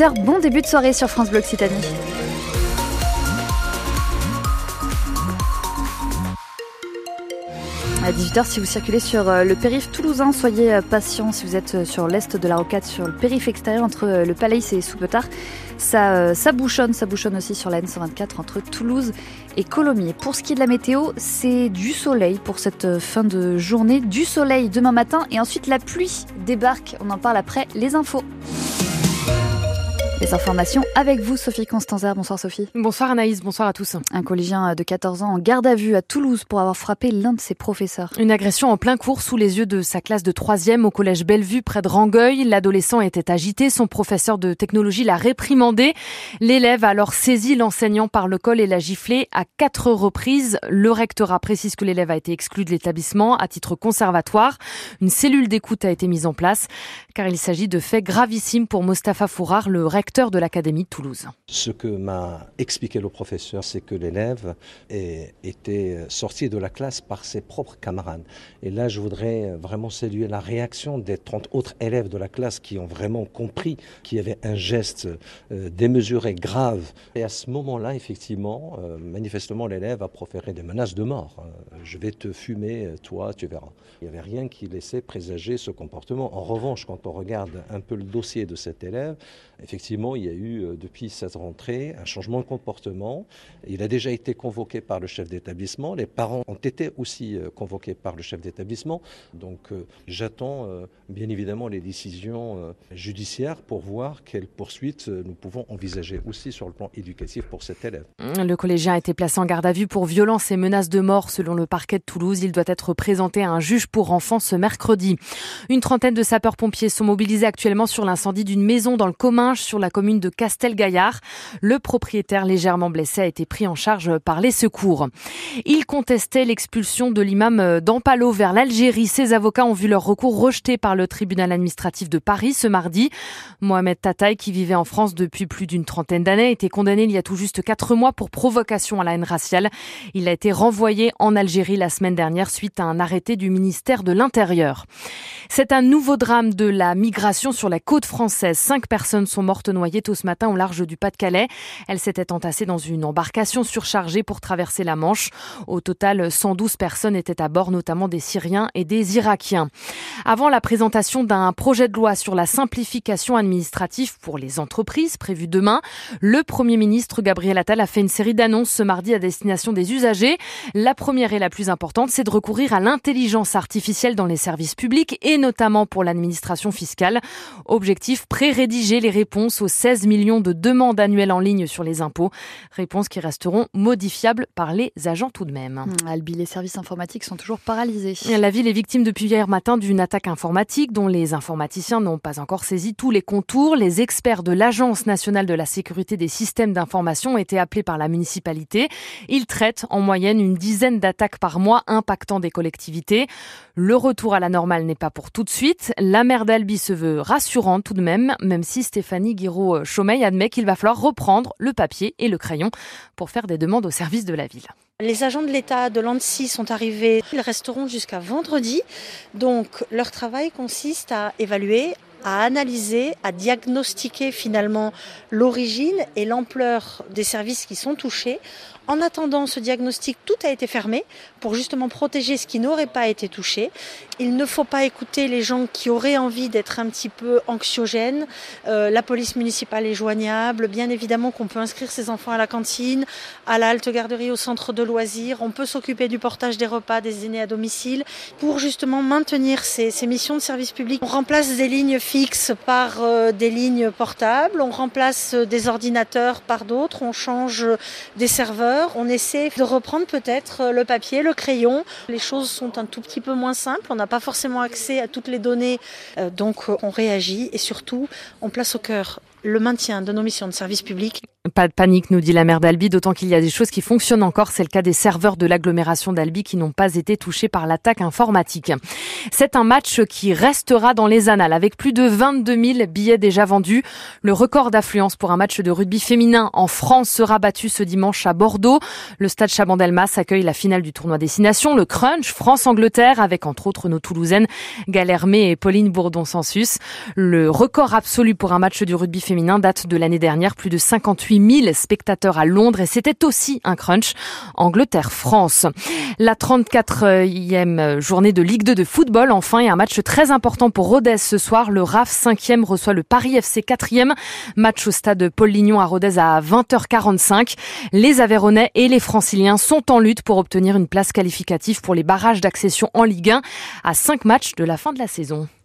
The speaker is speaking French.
18h, bon début de soirée sur France Bleu Occitanie. À 18h, si vous circulez sur le périph' toulousain, soyez patients. Si vous êtes sur l'est de la rocade, sur le périph' extérieur entre le Palais et Soupetard, ça bouchonne aussi sur la N124 entre Toulouse et Colomiers. Pour ce qui est de la météo, c'est du soleil pour cette fin de journée. Du soleil demain matin et ensuite la pluie débarque. On en parle après les infos. Les informations avec vous, Sophie Constanzer. Bonsoir Sophie. Bonsoir Anaïs, bonsoir à tous. Un collégien de 14 ans en garde à vue à Toulouse pour avoir frappé l'un de ses professeurs. Une agression en plein cours sous les yeux de sa classe de 3e au collège Bellevue près de Rangueil. L'adolescent était agité, son professeur de technologie l'a réprimandé. L'élève a alors saisi l'enseignant par le col et l'a giflé à 4 reprises. Le rectorat précise que l'élève a été exclu de l'établissement à titre conservatoire. Une cellule d'écoute a été mise en place car il s'agit de faits gravissimes pour Mostafa Fourard, le recteur de l'Académie de Toulouse. Ce que m'a expliqué le professeur, c'est que l'élève était sorti de la classe par ses propres camarades. Et là, je voudrais vraiment saluer la réaction des 30 autres élèves de la classe qui ont vraiment compris qu'il y avait un geste démesuré, grave. Et à ce moment-là, effectivement, manifestement, l'élève a proféré des menaces de mort. Je vais te fumer, toi, tu verras. Il n'y avait rien qui laissait présager ce comportement. En revanche, quand on regarde un peu le dossier de cet élève, effectivement, il y a eu, depuis cette rentrée, un changement de comportement. Il a déjà été convoqué par le chef d'établissement. Les parents ont été aussi convoqués par le chef d'établissement. Donc, j'attends bien évidemment les décisions judiciaires pour voir quelles poursuites nous pouvons envisager aussi sur le plan éducatif pour cet élève. Le collégien a été placé en garde à vue pour violence et menaces de mort selon le parquet de Toulouse. Il doit être présenté à un juge pour enfants ce mercredi. Une trentaine de sapeurs-pompiers sont mobilisés actuellement sur l'incendie d'une maison dans le Comminges sur la commune de Castelgaillard. Le propriétaire légèrement blessé a été pris en charge par les secours. Il contestait l'expulsion de l'imam d'Ampalo vers l'Algérie. Ses avocats ont vu leur recours rejeté par le tribunal administratif de Paris ce mardi. Mohamed Tataï, qui vivait en France depuis plus d'une trentaine d'années, a été condamné il y a tout juste 4 mois pour provocation à la haine raciale. Il a été renvoyé en Algérie la semaine dernière suite à un arrêté du ministère de l'Intérieur. C'est un nouveau drame de la migration sur la côte française. 5 personnes sont mortes noyées tôt ce matin au large du Pas-de-Calais. Elles s'étaient entassées dans une embarcation surchargée pour traverser la Manche. Au total, 112 personnes étaient à bord, notamment des Syriens et des Irakiens. Avant la présentation d'un projet de loi sur la simplification administrative pour les entreprises, prévu demain, le Premier ministre Gabriel Attal a fait une série d'annonces ce mardi à destination des usagers. La première et la plus importante, c'est de recourir à l'intelligence artificielle dans les services publics et notamment pour l'administration fiscale. Objectif, pré-rédiger les réponses aux 16 millions de demandes annuelles en ligne sur les impôts. Réponses qui resteront modifiables par les agents tout de même. Albi, les services informatiques sont toujours paralysés. La ville est victime depuis hier matin d'une attaque informatique dont les informaticiens n'ont pas encore saisi tous les contours. Les experts de l'Agence nationale de la sécurité des systèmes d'information ont été appelés par la municipalité. Ils traitent en moyenne une dizaine d'attaques par mois impactant des collectivités. Le retour à la normale n'est pas pour tout de suite. La maire d'Albi se veut rassurante tout de même si Stéphanie Guiraud-Chaumeil admet qu'il va falloir reprendre le papier et le crayon pour faire des demandes au service de la ville. Les agents de l'État de l'ANSSI sont arrivés. Ils resteront jusqu'à vendredi. Donc, leur travail consiste à évaluer, à analyser, à diagnostiquer finalement l'origine et l'ampleur des services qui sont touchés. En attendant ce diagnostic, tout a été fermé pour justement protéger ce qui n'aurait pas été touché. Il ne faut pas écouter les gens qui auraient envie d'être un petit peu anxiogènes. La police municipale est joignable. Bien évidemment qu'on peut inscrire ses enfants à la cantine, à la halte garderie, au centre de loisirs. On peut s'occuper du portage des repas des aînés à domicile pour justement maintenir ces missions de service public. On remplace des lignes fixes par des lignes portables. On remplace des ordinateurs par d'autres. On change des serveurs. On essaie de reprendre peut-être le papier, le crayon. Les choses sont un tout petit peu moins simples. On n'a pas forcément accès à toutes les données. Donc on réagit et surtout on place au cœur le maintien de nos missions de service public. Pas de panique, nous dit la maire d'Albi, d'autant qu'il y a des choses qui fonctionnent encore. C'est le cas des serveurs de l'agglomération d'Albi qui n'ont pas été touchés par l'attaque informatique. C'est un match qui restera dans les annales avec plus de 22 000 billets déjà vendus. Le record d'affluence pour un match de rugby féminin en France sera battu ce dimanche à Bordeaux. Le stade Chabandelmas accueille la finale du tournoi Destination, le Crunch France-Angleterre, avec entre autres nos Toulousaines Galermé et Pauline Bourdon-Sansus. Le record absolu pour un match du rugby féminin date de l'année dernière, plus de 58 000 spectateurs à Londres, et c'était aussi un crunch Angleterre-France. La 34e journée de Ligue 2 de football, enfin, et un match très important pour Rodez ce soir. Le RAF 5e reçoit le Paris FC 4e. Match au stade Paul-Lignon à Rodez à 20h45. Les Aveyronnais et les Franciliens sont en lutte pour obtenir une place qualificative pour les barrages d'accession en Ligue 1 à 5 matchs de la fin de la saison.